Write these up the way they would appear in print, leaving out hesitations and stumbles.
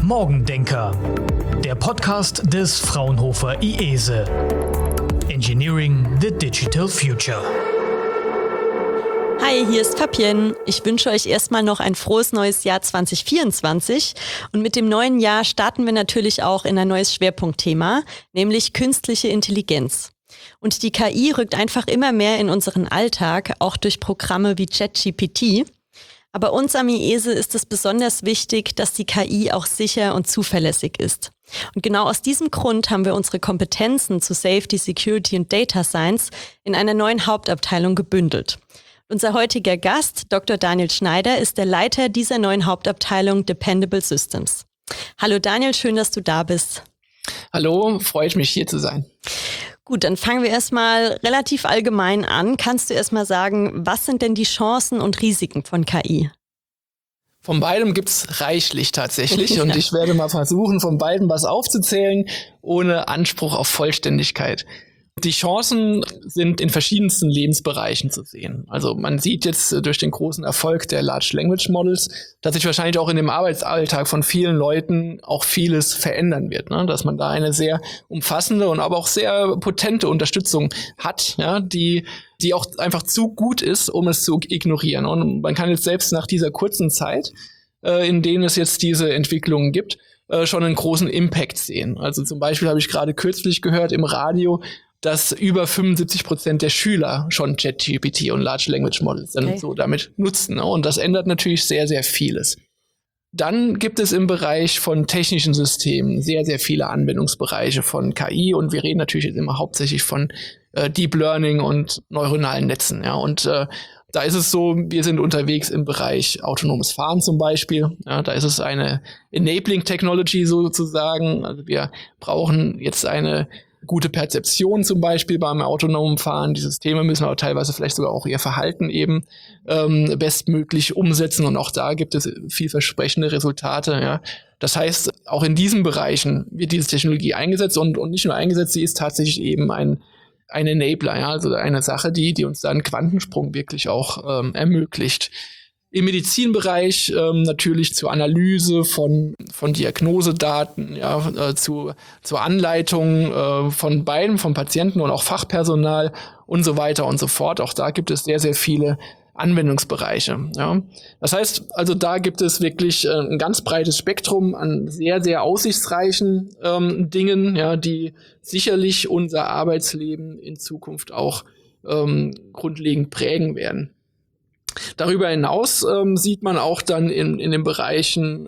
Morgendenker, der Podcast des Fraunhofer IESE. Engineering the Digital Future. Hi, hier ist Fabienne. Ich wünsche euch erstmal noch ein frohes neues Jahr 2024. Und mit dem neuen Jahr starten wir natürlich auch in ein neues Schwerpunktthema, nämlich künstliche Intelligenz. Und die KI rückt einfach immer mehr in unseren Alltag, auch durch Programme wie ChatGPT. Aber uns am IESE ist es besonders wichtig, dass die KI auch sicher und zuverlässig ist. Und genau aus diesem Grund haben wir unsere Kompetenzen zu Safety, Security und Data Science in einer neuen Hauptabteilung gebündelt. Unser heutiger Gast, Dr. Daniel Schneider, ist der Leiter dieser neuen Hauptabteilung Dependable Systems. Hallo Daniel, schön, dass du da bist. Hallo, freue ich mich, hier zu sein. Gut, dann fangen wir erstmal relativ allgemein an. Kannst du erstmal sagen, was sind denn die Chancen und Risiken von KI? Von beidem gibt's reichlich tatsächlich und ich werde mal versuchen, von beidem was aufzuzählen, ohne Anspruch auf Vollständigkeit. Die Chancen sind in verschiedensten Lebensbereichen zu sehen. Also man sieht jetzt durch den großen Erfolg der Large Language Models, dass sich wahrscheinlich auch in dem Arbeitsalltag von vielen Leuten auch vieles verändern wird, ne? Dass man da eine sehr umfassende und aber auch sehr potente Unterstützung hat, ja, die auch einfach zu gut ist, um es zu ignorieren. Und man kann jetzt selbst nach dieser kurzen Zeit, in denen es jetzt diese Entwicklungen gibt, schon einen großen Impact sehen. Also zum Beispiel habe ich gerade kürzlich gehört im Radio, dass über 75% der Schüler schon ChatGPT und Large Language Models dann so damit nutzen. Und das ändert natürlich sehr, sehr vieles. Dann gibt es im Bereich von technischen Systemen sehr, sehr viele Anwendungsbereiche von KI. Und wir reden natürlich jetzt immer hauptsächlich von Deep Learning und neuronalen Netzen. Ja. Und da ist es so, wir sind unterwegs im Bereich autonomes Fahren zum Beispiel. Ja, da ist es eine Enabling Technology sozusagen. Also wir brauchen jetzt eine gute Perzeption zum Beispiel beim autonomen Fahren. Die Systeme müssen aber teilweise vielleicht sogar auch ihr Verhalten eben bestmöglich umsetzen. Und auch da gibt es vielversprechende Resultate. Ja. Das heißt, auch in diesen Bereichen wird diese Technologie eingesetzt und nicht nur eingesetzt, sie ist tatsächlich eben ein Enabler, ja, also eine Sache, die uns da einen Quantensprung wirklich auch ermöglicht. Im Medizinbereich natürlich zur Analyse von Diagnosedaten, ja, zur Anleitung von beiden, vom Patienten und auch Fachpersonal und so weiter und so fort. Auch da gibt es sehr, sehr viele Anwendungsbereiche. Ja. Das heißt, also da gibt es wirklich ein ganz breites Spektrum an sehr, sehr aussichtsreichen Dingen, ja, die sicherlich unser Arbeitsleben in Zukunft auch grundlegend prägen werden. Darüber hinaus sieht man auch dann in den Bereichen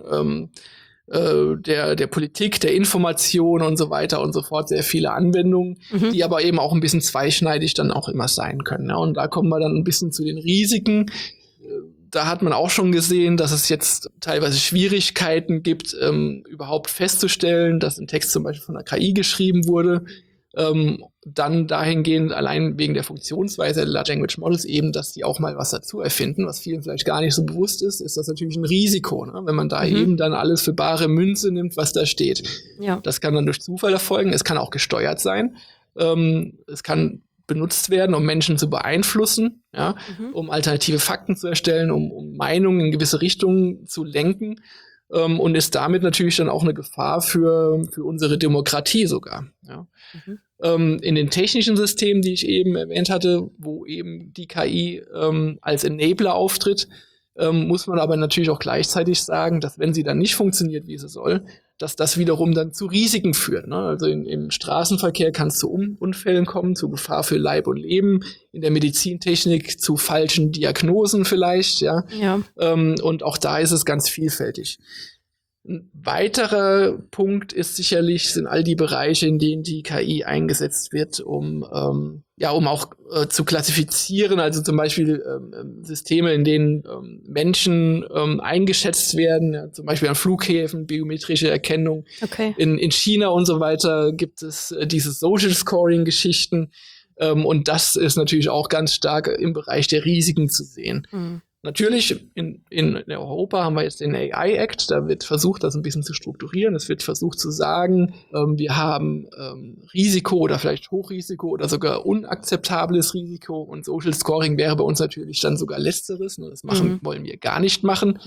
der Politik, der Information und so weiter und so fort sehr viele Anwendungen, die aber eben auch ein bisschen zweischneidig dann auch immer sein können. Ja. Und da kommen wir dann ein bisschen zu den Risiken. Da hat man auch schon gesehen, dass es jetzt teilweise Schwierigkeiten gibt, überhaupt festzustellen, dass ein Text zum Beispiel von der KI geschrieben wurde. Dann dahingehend allein wegen der Funktionsweise der Large Language Models eben, dass die auch mal was dazu erfinden, was vielen vielleicht gar nicht so bewusst ist das natürlich ein Risiko, ne? Wenn man da eben dann alles für bare Münze nimmt, was da steht. Ja. Das kann dann durch Zufall erfolgen, es kann auch gesteuert sein, es kann benutzt werden, um Menschen zu beeinflussen, ja, um alternative Fakten zu erstellen, um Meinungen in gewisse Richtungen zu lenken. Und ist damit natürlich dann auch eine Gefahr für unsere Demokratie sogar. Ja. In den technischen Systemen, die ich eben erwähnt hatte, wo eben die KI als Enabler auftritt, muss man aber natürlich auch gleichzeitig sagen, dass wenn sie dann nicht funktioniert, wie sie soll, dass das wiederum dann zu Risiken führt. Ne? Also im Straßenverkehr kann es zu Unfällen kommen, zu Gefahr für Leib und Leben, in der Medizintechnik zu falschen Diagnosen vielleicht. Ja. Und auch da ist es ganz vielfältig. Ein weiterer Punkt ist sind all die Bereiche, in denen die KI eingesetzt wird, um auch zu klassifizieren, also zum Beispiel Systeme, in denen Menschen eingeschätzt werden, ja, zum Beispiel an Flughäfen, biometrische Erkennung. Okay. In China und so weiter gibt es diese Social Scoring-Geschichten und das ist natürlich auch ganz stark im Bereich der Risiken zu sehen. Natürlich, in Europa haben wir jetzt den AI Act, da wird versucht, das ein bisschen zu strukturieren. Es wird versucht zu sagen, wir haben Risiko oder vielleicht Hochrisiko oder sogar unakzeptables Risiko und Social Scoring wäre bei uns natürlich dann sogar Letzteres. Das wollen wir gar nicht machen.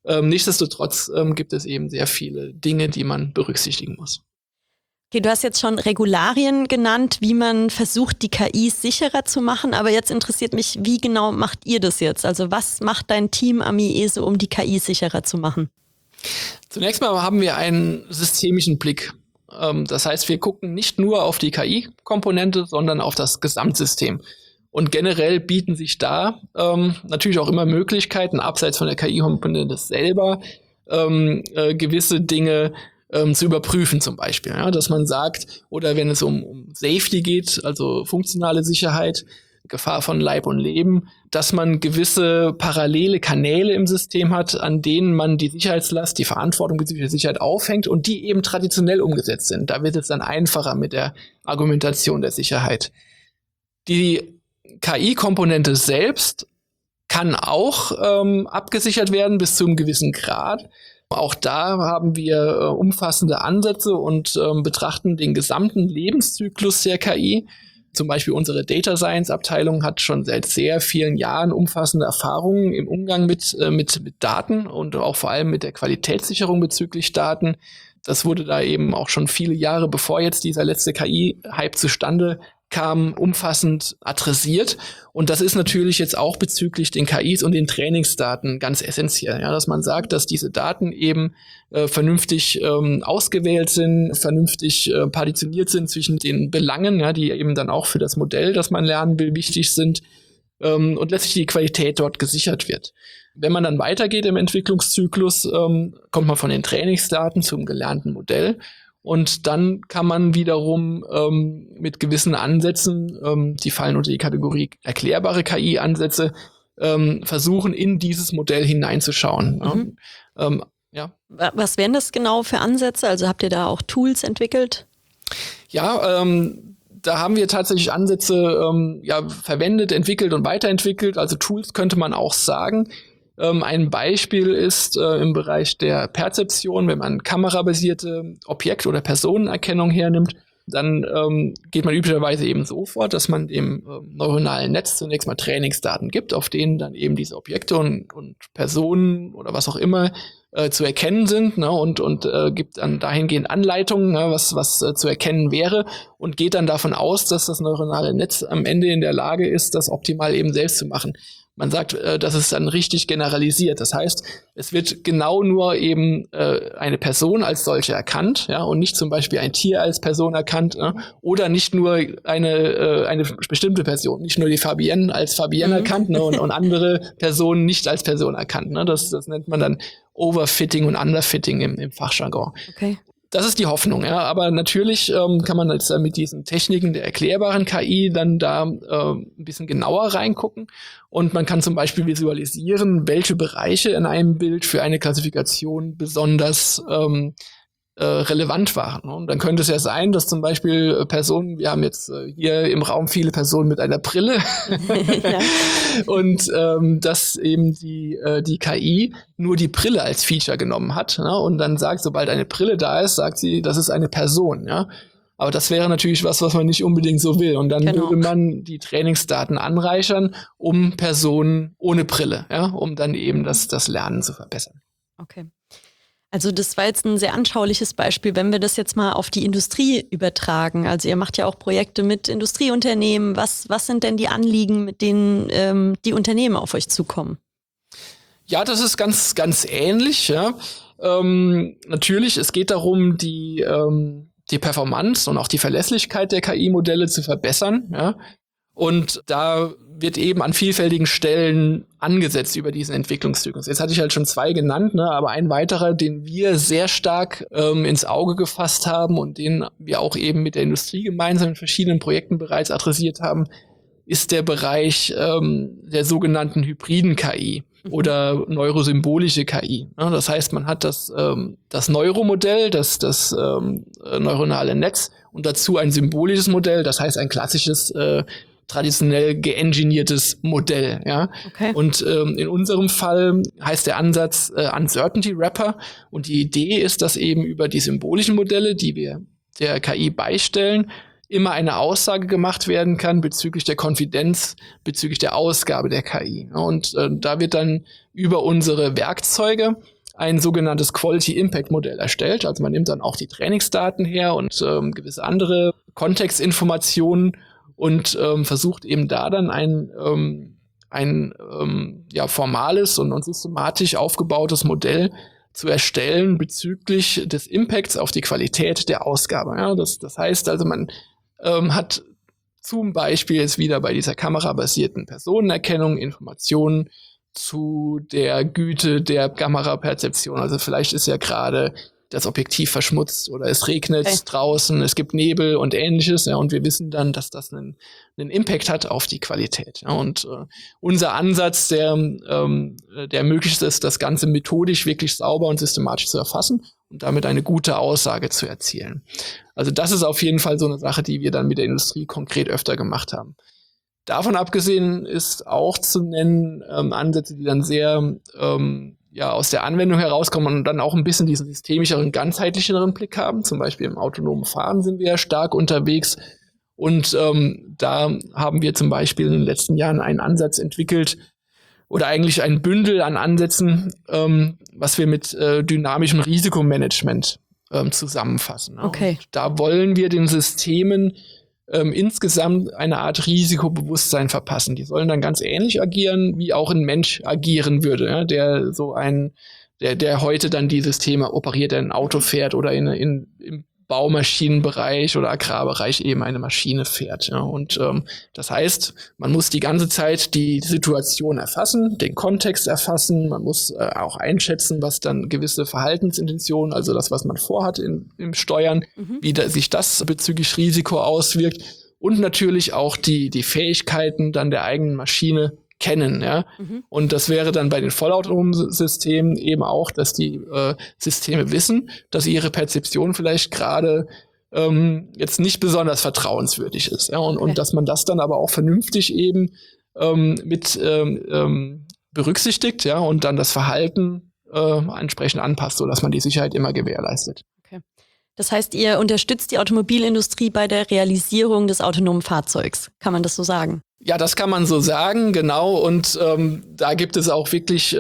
Nichtsdestotrotz gibt es eben sehr viele Dinge, die man berücksichtigen muss. Okay, du hast jetzt schon Regularien genannt, wie man versucht, die KIs sicherer zu machen. Aber jetzt interessiert mich, wie genau macht ihr das jetzt? Also was macht dein Team am IESE, um die KIs sicherer zu machen? Zunächst mal haben wir einen systemischen Blick. Das heißt, wir gucken nicht nur auf die KI-Komponente, sondern auf das Gesamtsystem. Und generell bieten sich da natürlich auch immer Möglichkeiten, abseits von der KI-Komponente selber, gewisse Dinge zu überprüfen zum Beispiel. Ja, dass man sagt, oder wenn es um Safety geht, also funktionale Sicherheit, Gefahr von Leib und Leben, dass man gewisse parallele Kanäle im System hat, an denen man die Sicherheitslast, die Verantwortung bezüglich der Sicherheit aufhängt und die eben traditionell umgesetzt sind. Da wird es dann einfacher mit der Argumentation der Sicherheit. Die KI-Komponente selbst kann auch abgesichert werden bis zu einem gewissen Grad. Auch da haben wir umfassende Ansätze und betrachten den gesamten Lebenszyklus der KI. Zum Beispiel unsere Data Science Abteilung hat schon seit sehr vielen Jahren umfassende Erfahrungen im Umgang mit Daten und auch vor allem mit der Qualitätssicherung bezüglich Daten. Das wurde da eben auch schon viele Jahre, bevor jetzt dieser letzte KI-Hype zustande kam, umfassend adressiert. Und das ist natürlich jetzt auch bezüglich den KIs und den Trainingsdaten ganz essentiell, ja, dass man sagt, dass diese Daten eben vernünftig ausgewählt sind, vernünftig partitioniert sind zwischen den Belangen, ja, die eben dann auch für das Modell, das man lernen will, wichtig sind, und letztlich die Qualität dort gesichert wird. Wenn man dann weitergeht im Entwicklungszyklus, kommt man von den Trainingsdaten zum gelernten Modell. Und dann kann man wiederum mit gewissen Ansätzen, die fallen unter die Kategorie erklärbare KI-Ansätze, versuchen, in dieses Modell hineinzuschauen. Mhm. Ja. Was wären das genau für Ansätze? Also habt ihr da auch Tools entwickelt? Ja, da haben wir tatsächlich Ansätze verwendet, entwickelt und weiterentwickelt. Also Tools könnte man auch sagen. Ein Beispiel ist im Bereich der Perzeption, wenn man kamerabasierte Objekt- oder Personenerkennung hernimmt, dann geht man üblicherweise eben so vor, dass man dem neuronalen Netz zunächst mal Trainingsdaten gibt, auf denen dann eben diese Objekte und Personen oder was auch immer zu erkennen sind, ne, und gibt dann dahingehend Anleitungen, ne, was zu erkennen wäre, und geht dann davon aus, dass das neuronale Netz am Ende in der Lage ist, das optimal eben selbst zu machen. Man sagt, das ist dann richtig generalisiert. Das heißt, es wird genau nur eben eine Person als solche erkannt, ja, und nicht zum Beispiel ein Tier als Person erkannt, oder nicht nur eine bestimmte Person, nicht nur die Fabienne als Fabienne erkannt, ne, und andere Personen nicht als Person erkannt. Ne. Das nennt man dann Overfitting und Underfitting im Fachjargon. Okay. Das ist die Hoffnung, ja. Aber natürlich kann man jetzt mit diesen Techniken der erklärbaren KI dann da ein bisschen genauer reingucken. Und man kann zum Beispiel visualisieren, welche Bereiche in einem Bild für eine Klassifikation besonders relevant waren. Und dann könnte es ja sein, dass zum Beispiel Personen, wir haben jetzt hier im Raum viele Personen mit einer Brille, ja. Und dass eben die KI nur die Brille als Feature genommen hat, ne? Und dann sagt, sobald eine Brille da ist, sagt sie, das ist eine Person. Ja? Aber das wäre natürlich was man nicht unbedingt so will. Und dann würde man die Trainingsdaten anreichern, um Personen ohne Brille, ja? Um dann eben das Lernen zu verbessern. Okay. Also das war jetzt ein sehr anschauliches Beispiel, wenn wir das jetzt mal auf die Industrie übertragen. Also ihr macht ja auch Projekte mit Industrieunternehmen. Was sind denn die Anliegen, mit denen die Unternehmen auf euch zukommen? Ja, das ist ganz, ganz ähnlich. Ja. Natürlich, es geht darum, die Performance und auch die Verlässlichkeit der KI-Modelle zu verbessern. Ja. Und da wird eben an vielfältigen Stellen angesetzt über diesen Entwicklungszyklus. Jetzt hatte ich halt schon 2 genannt, ne, aber ein weiterer, den wir sehr stark ins Auge gefasst haben und den wir auch eben mit der Industrie gemeinsam in verschiedenen Projekten bereits adressiert haben, ist der Bereich der sogenannten hybriden KI oder neurosymbolische KI. Ja, das heißt, man hat das Neuromodell, das neuronale Netz und dazu ein symbolisches Modell, das heißt ein klassisches traditionell geengineertes Modell, ja. Okay. Und in unserem Fall heißt der Ansatz Uncertainty Wrapper, und die Idee ist, dass eben über die symbolischen Modelle, die wir der KI beistellen, immer eine Aussage gemacht werden kann bezüglich der Konfidenz, bezüglich der Ausgabe der KI. Und da wird dann über unsere Werkzeuge ein sogenanntes Quality Impact Modell erstellt. Also man nimmt dann auch die Trainingsdaten her und gewisse andere Kontextinformationen und versucht eben da dann ein formales und systematisch aufgebautes Modell zu erstellen bezüglich des Impacts auf die Qualität der Ausgabe. Ja, das heißt also, man hat zum Beispiel jetzt wieder bei dieser kamerabasierten Personenerkennung Informationen zu der Güte der Kameraperzeption. Also vielleicht ist ja gerade das Objektiv verschmutzt oder es regnet draußen, es gibt Nebel und Ähnliches. Ja, und wir wissen dann, dass das einen Impact hat auf die Qualität. Ja, und unser Ansatz, der ermöglicht es, das Ganze methodisch wirklich sauber und systematisch zu erfassen und damit eine gute Aussage zu erzielen. Also das ist auf jeden Fall so eine Sache, die wir dann mit der Industrie konkret öfter gemacht haben. Davon abgesehen ist auch zu nennen Ansätze, die dann sehr aus der Anwendung herauskommen und dann auch ein bisschen diesen systemischeren, ganzheitlicheren Blick haben. Zum Beispiel im autonomen Fahren sind wir ja stark unterwegs. Und da haben wir zum Beispiel in den letzten Jahren einen Ansatz entwickelt oder eigentlich ein Bündel an Ansätzen, was wir mit dynamischem Risikomanagement zusammenfassen. Okay. Und da wollen wir den Systemen insgesamt eine Art Risikobewusstsein verpassen. Die sollen dann ganz ähnlich agieren, wie auch ein Mensch agieren würde, ja, der heute dann die Systeme operiert, der ein Auto fährt oder im Baumaschinenbereich oder Agrarbereich eben eine Maschine fährt. Ja. Und das heißt, man muss die ganze Zeit die Situation erfassen, den Kontext erfassen, man muss auch einschätzen, was dann gewisse Verhaltensintentionen, also das, was man vorhat im Steuern, wie sich das bezüglich Risiko auswirkt und natürlich auch die Fähigkeiten dann der eigenen Maschine kennen, ja. Und das wäre dann bei den vollautonomen Systemen eben auch, dass die Systeme wissen, dass ihre Perzeption vielleicht gerade jetzt nicht besonders vertrauenswürdig ist, ja. Und dass man das dann aber auch vernünftig eben mit berücksichtigt, ja, und dann das Verhalten entsprechend anpasst, sodass man die Sicherheit immer gewährleistet. Okay. Das heißt, ihr unterstützt die Automobilindustrie bei der Realisierung des autonomen Fahrzeugs. Kann man das so sagen? Ja, das kann man so sagen, genau. Und da gibt es auch wirklich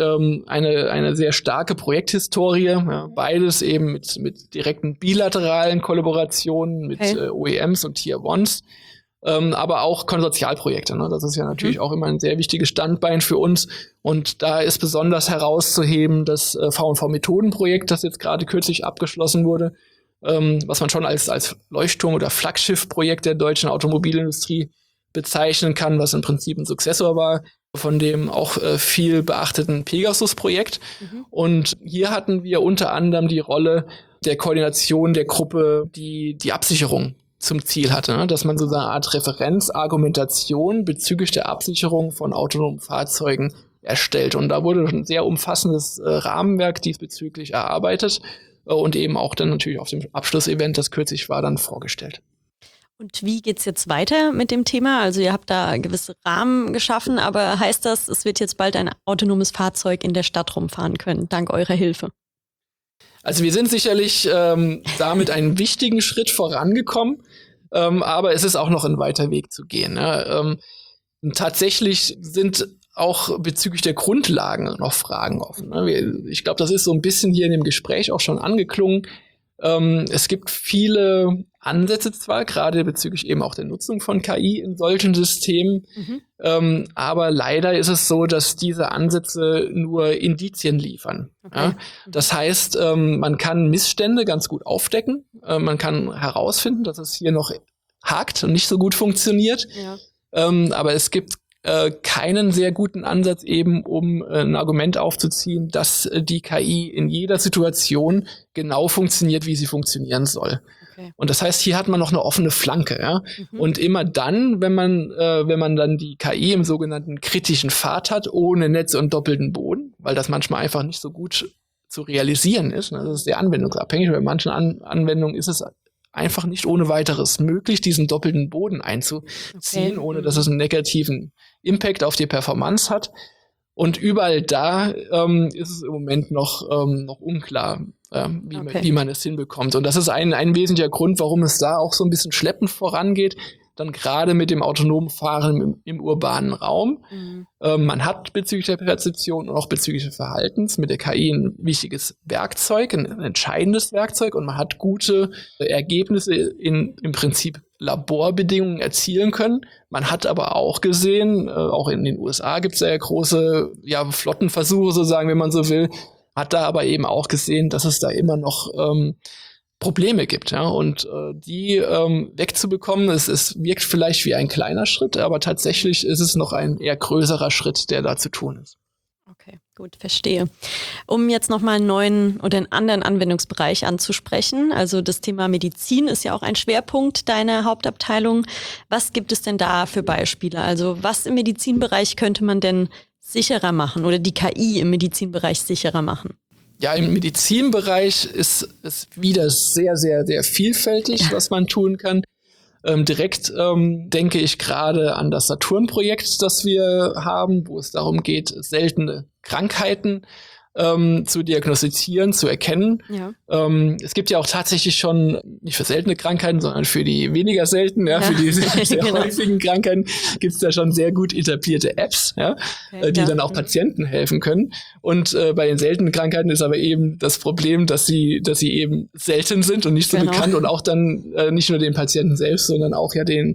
eine sehr starke Projekthistorie. Ja, beides eben mit direkten bilateralen Kollaborationen mit OEMs und Tier Ones, aber auch Konsortialprojekte. Ne? Das ist ja natürlich auch immer ein sehr wichtiges Standbein für uns. Und da ist besonders herauszuheben das V&V-Methodenprojekt, das jetzt gerade kürzlich abgeschlossen wurde, was man schon als Leuchtturm- oder Flaggschiff-Projekt der deutschen Automobilindustrie bezeichnen kann, was im Prinzip ein Successor war von dem auch viel beachteten Pegasus-Projekt. Und hier hatten wir unter anderem die Rolle der Koordination der Gruppe, die Absicherung zum Ziel hatte, ne? Dass man so eine Art Referenzargumentation bezüglich der Absicherung von autonomen Fahrzeugen erstellt. Und da wurde ein sehr umfassendes Rahmenwerk diesbezüglich erarbeitet und eben auch dann natürlich auf dem Abschlussevent, das kürzlich war, dann vorgestellt. Und wie geht's jetzt weiter mit dem Thema? Also ihr habt da gewisse Rahmen geschaffen, aber heißt das, es wird jetzt bald ein autonomes Fahrzeug in der Stadt rumfahren können, dank eurer Hilfe? Also wir sind sicherlich damit einen wichtigen Schritt vorangekommen, aber es ist auch noch ein weiter Weg zu gehen. Ne? Tatsächlich sind auch bezüglich der Grundlagen noch Fragen offen. Ne? Ich glaube, das ist so ein bisschen hier in dem Gespräch auch schon angeklungen. Es gibt viele Ansätze zwar, gerade bezüglich eben auch der Nutzung von KI in solchen Systemen, aber leider ist es so, dass diese Ansätze nur Indizien liefern. Okay. Ja? Das heißt, man kann Missstände ganz gut aufdecken, man kann herausfinden, dass es hier noch hakt und nicht so gut funktioniert, aber es gibt keinen sehr guten Ansatz eben, um ein Argument aufzuziehen, dass die KI in jeder Situation genau funktioniert, wie sie funktionieren soll. Okay. Und das heißt, hier hat man noch eine offene Flanke, ja. Und immer dann, wenn man dann die KI im sogenannten kritischen Pfad hat, ohne Netz und doppelten Boden, weil das manchmal einfach nicht so gut zu realisieren ist, ne? Das ist sehr anwendungsabhängig. Bei manchen Anwendungen ist es einfach nicht ohne weiteres möglich, diesen doppelten Boden einzuziehen, ohne dass es einen negativen Impact auf die Performance hat. Und überall da ist es im Moment noch unklar, wie man es hinbekommt. Und das ist ein wesentlicher Grund, warum es da auch so ein bisschen schleppend vorangeht, dann gerade mit dem autonomen Fahren im urbanen Raum. Man hat bezüglich der Perzeption und auch bezüglich des Verhaltens mit der KI ein wichtiges Werkzeug, ein entscheidendes Werkzeug, und man hat gute Ergebnisse im Prinzip Laborbedingungen erzielen können. Man hat aber auch gesehen, auch in den USA gibt es ja große Flottenversuche, sozusagen, wenn man so will, hat da aber eben auch gesehen, dass es da immer noch Probleme gibt, ja, und die wegzubekommen, es wirkt vielleicht wie ein kleiner Schritt, aber tatsächlich ist es noch ein eher größerer Schritt, der da zu tun ist. Okay, gut, verstehe. Um jetzt nochmal einen neuen oder einen anderen Anwendungsbereich anzusprechen, also das Thema Medizin ist ja auch ein Schwerpunkt deiner Hauptabteilung. Was gibt es denn da für Beispiele? Also was im Medizinbereich könnte man denn sicherer machen oder die KI im Medizinbereich sicherer machen? Ja, im Medizinbereich ist es wieder sehr, sehr, sehr vielfältig, was man tun kann. Direkt denke ich gerade an das Saturn-Projekt, das wir haben, wo es darum geht, seltene Krankheiten zu diagnostizieren, zu erkennen. Ja. Es gibt ja auch tatsächlich schon, nicht für seltene Krankheiten, sondern für die weniger seltenen, für die sehr genau. häufigen Krankheiten gibt es da schon sehr gut etablierte Apps, die dann auch Patienten helfen können. Und bei den seltenen Krankheiten ist aber eben das Problem, dass sie eben selten sind und nicht so bekannt, und auch dann nicht nur den Patienten selbst, sondern auch den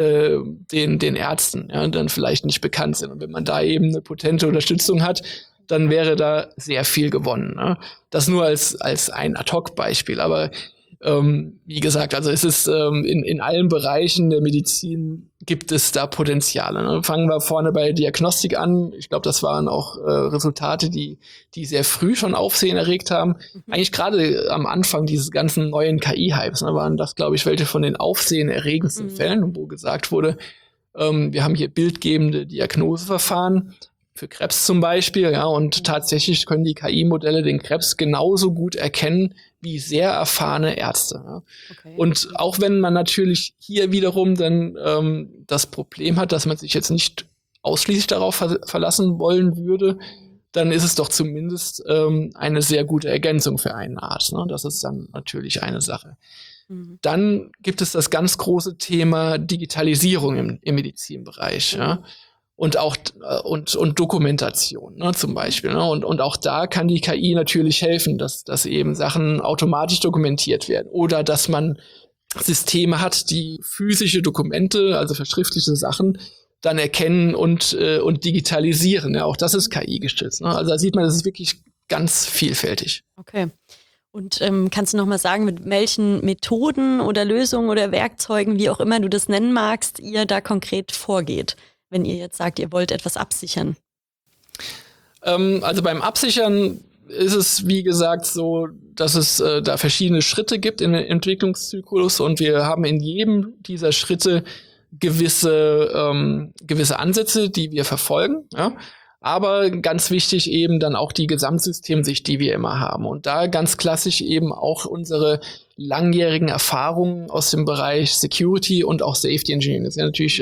Ärzten, dann vielleicht nicht bekannt sind. Und wenn man da eben eine potente Unterstützung hat, dann wäre da sehr viel gewonnen. Ne? Das nur als ein Ad-Hoc-Beispiel. Aber wie gesagt, also es ist in allen Bereichen der Medizin gibt es da Potenziale. Ne? Fangen wir vorne bei Diagnostik an. Ich glaube, das waren auch Resultate, die sehr früh schon Aufsehen erregt haben. Eigentlich gerade am Anfang dieses ganzen neuen KI-Hypes waren das, glaube ich, welche von den aufsehenerregendsten Fällen, wo gesagt wurde, wir haben hier bildgebende Diagnoseverfahren für Krebs zum Beispiel, und tatsächlich können die KI-Modelle den Krebs genauso gut erkennen wie sehr erfahrene Ärzte. Ja. Okay. Und auch wenn man natürlich hier wiederum dann das Problem hat, dass man sich jetzt nicht ausschließlich darauf verlassen wollen würde, dann ist es doch zumindest eine sehr gute Ergänzung für einen Arzt. Ne? Das ist dann natürlich eine Sache. Dann gibt es das ganz große Thema Digitalisierung im Medizinbereich. Ja. Und auch und Dokumentation, zum Beispiel. Ne? Und auch da kann die KI natürlich helfen, dass eben Sachen automatisch dokumentiert werden. Oder dass man Systeme hat, die physische Dokumente, also verschriftlichte Sachen, dann erkennen und digitalisieren. Ja, auch das ist KI-gestützt. Ne? Also da sieht man, das ist wirklich ganz vielfältig. Okay. Und kannst du noch mal sagen, mit welchen Methoden oder Lösungen oder Werkzeugen, wie auch immer du das nennen magst, ihr da konkret vorgeht, wenn ihr jetzt sagt, ihr wollt etwas absichern? Also beim Absichern ist es, wie gesagt, so, dass es da verschiedene Schritte gibt in den Entwicklungszyklus, und wir haben in jedem dieser Schritte gewisse Ansätze, die wir verfolgen. Ja? Aber ganz wichtig eben dann auch die Gesamtsystemsicht, die wir immer haben. Und da ganz klassisch eben auch unsere langjährigen Erfahrungen aus dem Bereich Security und auch Safety Engineering. Das ist ja natürlich,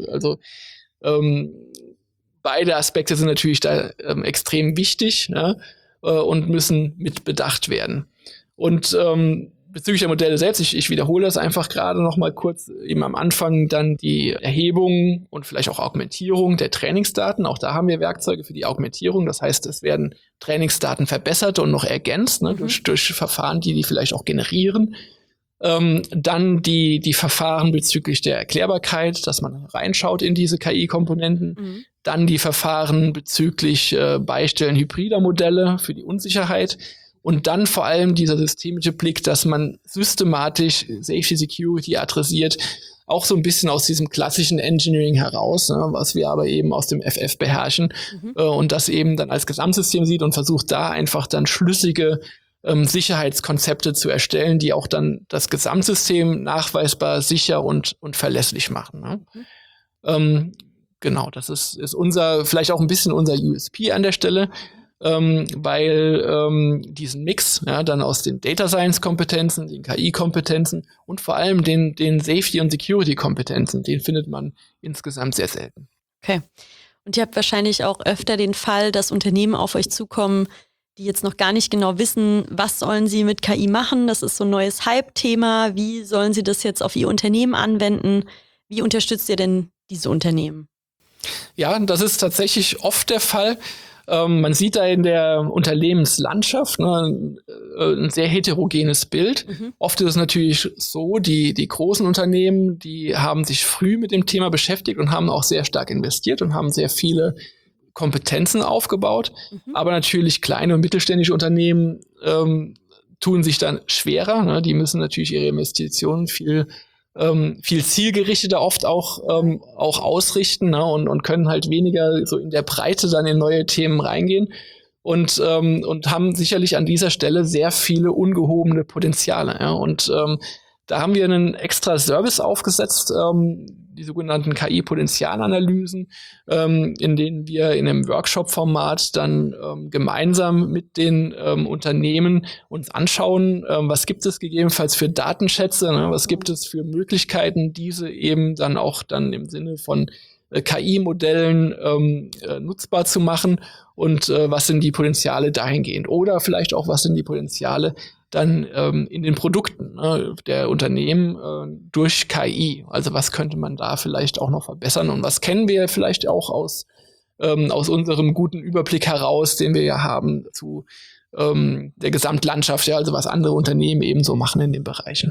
beide Aspekte sind natürlich da extrem wichtig, ne? Und müssen mit bedacht werden. Und bezüglich der Modelle selbst, ich wiederhole das einfach gerade noch mal kurz, eben am Anfang dann die Erhebung und vielleicht auch Augmentierung der Trainingsdaten. Auch da haben wir Werkzeuge für die Augmentierung. Das heißt, es werden Trainingsdaten verbessert und noch ergänzt, ne, durch Verfahren, die vielleicht auch generieren. Dann die Verfahren bezüglich der Erklärbarkeit, dass man reinschaut in diese KI-Komponenten. Dann die Verfahren bezüglich Beistellen hybrider Modelle für die Unsicherheit. Und dann vor allem dieser systemische Blick, dass man systematisch Safety Security adressiert, auch so ein bisschen aus diesem klassischen Engineering heraus, ne, was wir aber eben aus dem FF beherrschen, und das eben dann als Gesamtsystem sieht und versucht da einfach dann schlüssige Sicherheitskonzepte zu erstellen, die auch dann das Gesamtsystem nachweisbar sicher und verlässlich machen. Ne? Genau, das ist vielleicht auch ein bisschen unser USP an der Stelle, weil diesen Mix dann aus den Data Science Kompetenzen, den KI Kompetenzen und vor allem den Safety und Security Kompetenzen, den findet man insgesamt sehr selten. Okay. Und ihr habt wahrscheinlich auch öfter den Fall, dass Unternehmen auf euch zukommen, die jetzt noch gar nicht genau wissen, was sollen sie mit KI machen. Das ist so ein neues Hype-Thema. Wie sollen sie das jetzt auf ihr Unternehmen anwenden? Wie unterstützt ihr denn diese Unternehmen? Ja, das ist tatsächlich oft der Fall. Man sieht da in der Unternehmenslandschaft ein sehr heterogenes Bild. Oft ist es natürlich so, die großen Unternehmen, die haben sich früh mit dem Thema beschäftigt und haben auch sehr stark investiert und haben sehr viele Kompetenzen aufgebaut. Aber natürlich kleine und mittelständische Unternehmen tun sich dann schwerer. Ne? Die müssen natürlich ihre Investitionen viel zielgerichteter oft auch ausrichten, ne? und können halt weniger so in der Breite dann in neue Themen reingehen und haben sicherlich an dieser Stelle sehr viele ungehobene Potenziale. Ja? Und da haben wir einen extra Service aufgesetzt, die sogenannten KI-Potenzialanalysen, in denen wir in einem Workshop-Format dann gemeinsam mit den Unternehmen uns anschauen, was gibt es gegebenenfalls für Datenschätze, ne? Was gibt es für Möglichkeiten, diese eben dann auch dann im Sinne von KI-Modellen nutzbar zu machen und was sind die Potenziale dahingehend oder vielleicht auch, was sind die Potenziale dann in den Produkten der Unternehmen durch KI. Also was könnte man da vielleicht auch noch verbessern und was kennen wir vielleicht auch aus unserem guten Überblick heraus, den wir ja haben zu der Gesamtlandschaft, ja, also was andere Unternehmen ebenso machen in den Bereichen.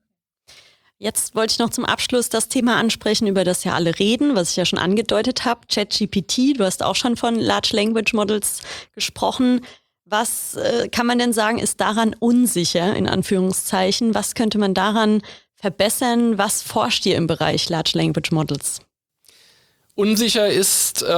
Jetzt wollte ich noch zum Abschluss das Thema ansprechen, über das ja alle reden, was ich ja schon angedeutet habe, ChatGPT. Du hast auch schon von Large Language Models gesprochen. Was kann man denn sagen, ist daran unsicher, in Anführungszeichen? Was könnte man daran verbessern? Was forscht ihr im Bereich Large Language Models? Unsicher ist es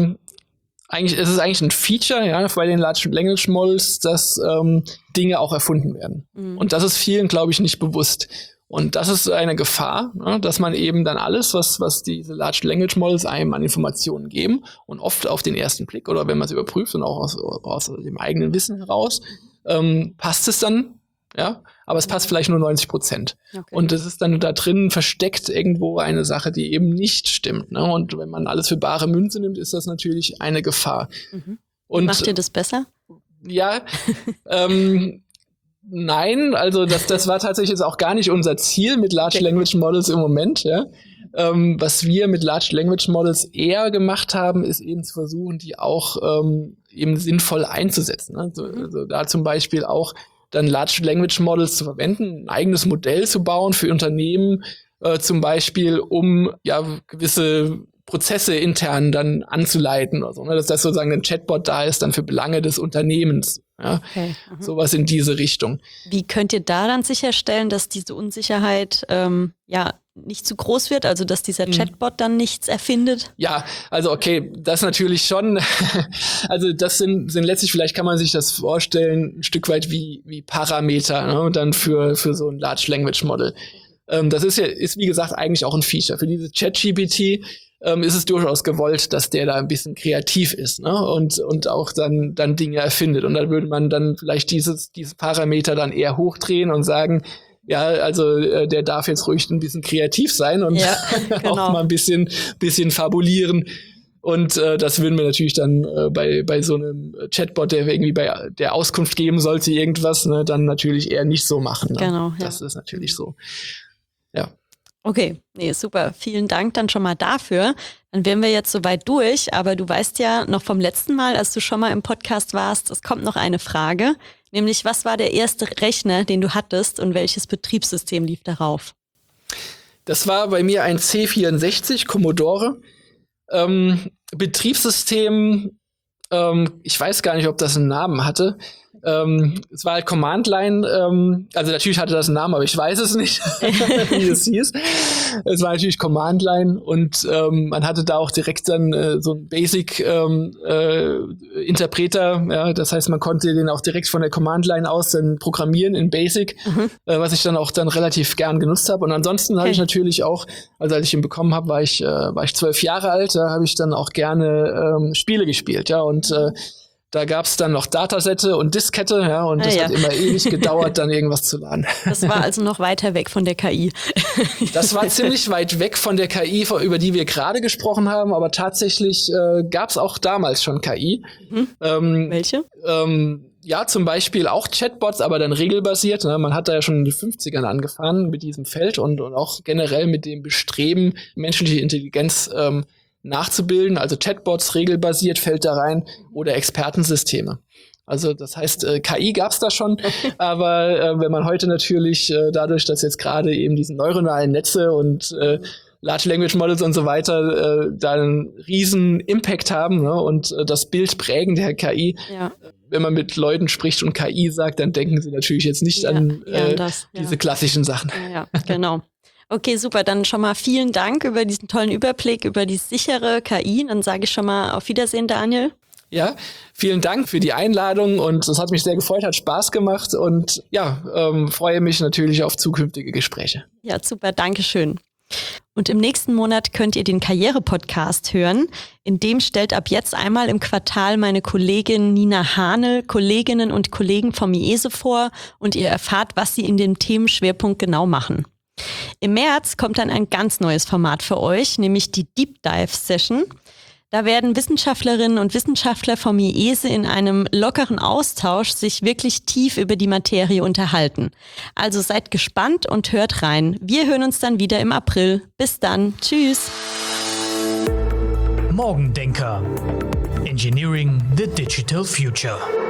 ist eigentlich ein Feature, ja, bei den Large Language Models, dass Dinge auch erfunden werden. Und das ist vielen, glaube ich, nicht bewusst. Und das ist eine Gefahr, ne, dass man eben dann alles, was diese Large Language Models einem an Informationen geben und oft auf den ersten Blick oder wenn man es überprüft und auch aus dem eigenen Wissen heraus, passt es dann, ja, aber es passt vielleicht nur 90%. Okay. Und es ist dann da drin versteckt irgendwo eine Sache, die eben nicht stimmt. Ne? Und wenn man alles für bare Münze nimmt, ist das natürlich eine Gefahr. Und macht ihr das besser? Ja, nein, also das war tatsächlich jetzt auch gar nicht unser Ziel mit Large Language Models im Moment. Ja. Was wir mit Large Language Models eher gemacht haben, ist eben zu versuchen, die auch eben sinnvoll einzusetzen. Ne. Also da zum Beispiel auch dann Large Language Models zu verwenden, ein eigenes Modell zu bauen für Unternehmen, zum Beispiel, um ja gewisse Prozesse intern dann anzuleiten oder so, ne? Dass das sozusagen ein Chatbot da ist, dann für Belange des Unternehmens. Ja? Okay. Sowas in diese Richtung. Wie könnt ihr da dann sicherstellen, dass diese Unsicherheit nicht zu groß wird, also dass dieser Chatbot dann nichts erfindet? Ja, also okay, das natürlich schon. Also das sind letztlich, vielleicht kann man sich das vorstellen, ein Stück weit wie Parameter, ne? Und dann für so ein Large Language Model. Das ist wie gesagt eigentlich auch ein Feature. Für diese ChatGPT ist es durchaus gewollt, dass der da ein bisschen kreativ ist, ne? Und auch dann Dinge erfindet. Und dann würde man dann vielleicht diese Parameter dann eher hochdrehen und sagen, ja, also der darf jetzt ruhig ein bisschen kreativ sein und genau. Auch mal ein bisschen fabulieren. Und das würden wir natürlich dann bei so einem Chatbot, der irgendwie der Auskunft geben sollte, irgendwas, ne, dann natürlich eher nicht so machen. Ne? Genau, ja. Das ist natürlich so. Ja. Okay, nee, super. Vielen Dank dann schon mal dafür. Dann wären wir jetzt soweit durch, aber du weißt ja noch vom letzten Mal, als du schon mal im Podcast warst, es kommt noch eine Frage, nämlich was war der erste Rechner, den du hattest und welches Betriebssystem lief darauf? Das war bei mir ein C64 Commodore. Betriebssystem, ich weiß gar nicht, ob das einen Namen hatte. Es war halt Command Line, also natürlich hatte das einen Namen, aber ich weiß es nicht, wie es hieß. Es war natürlich Command Line und man hatte da auch direkt dann so einen Basic Interpreter, ja, das heißt, man konnte den auch direkt von der Command Line aus dann programmieren in Basic, was ich dann auch relativ gern genutzt habe. Und ansonsten habe ich natürlich auch, also als ich ihn bekommen habe, war ich 12 Jahre alt, da habe ich dann auch gerne Spiele gespielt, ja, und Da gab es dann noch Datasette und Diskette, ja, und das hat immer ewig gedauert, dann irgendwas zu laden. Das war also noch weiter weg von der KI. Das war ziemlich weit weg von der KI, über die wir gerade gesprochen haben, aber tatsächlich gab es auch damals schon KI. Welche? Ja, zum Beispiel auch Chatbots, aber dann regelbasiert. Ne? Man hat da ja schon in den 50ern angefangen mit diesem Feld und auch generell mit dem Bestreben, menschliche Intelligenz nachzubilden, also Chatbots, regelbasiert fällt da rein oder Expertensysteme. Also das heißt, KI gab's da schon, aber wenn man heute natürlich dadurch, dass jetzt gerade eben diese neuronalen Netze und Large Language Models und so weiter da einen riesen Impact haben, ne, und das Bild prägen der KI. Ja. Wenn man mit Leuten spricht und KI sagt, dann denken sie natürlich jetzt nicht an diese klassischen Sachen. Ja, genau. Okay, super. Dann schon mal vielen Dank über diesen tollen Überblick über die sichere KI. Dann sage ich schon mal auf Wiedersehen, Daniel. Ja, vielen Dank für die Einladung und es hat mich sehr gefreut, hat Spaß gemacht und ja, freue mich natürlich auf zukünftige Gespräche. Ja, super. Dankeschön. Und im nächsten Monat könnt ihr den Karriere-Podcast hören. In dem stellt ab jetzt einmal im Quartal meine Kollegin Nina Hane Kolleginnen und Kollegen vom IESE vor und ihr erfahrt, was sie in dem Themenschwerpunkt genau machen. Im März kommt dann ein ganz neues Format für euch, nämlich die Deep Dive Session. Da werden Wissenschaftlerinnen und Wissenschaftler vom IESE in einem lockeren Austausch sich wirklich tief über die Materie unterhalten. Also seid gespannt und hört rein. Wir hören uns dann wieder im April. Bis dann. Tschüss. Morgendenker. Engineering the Digital Future.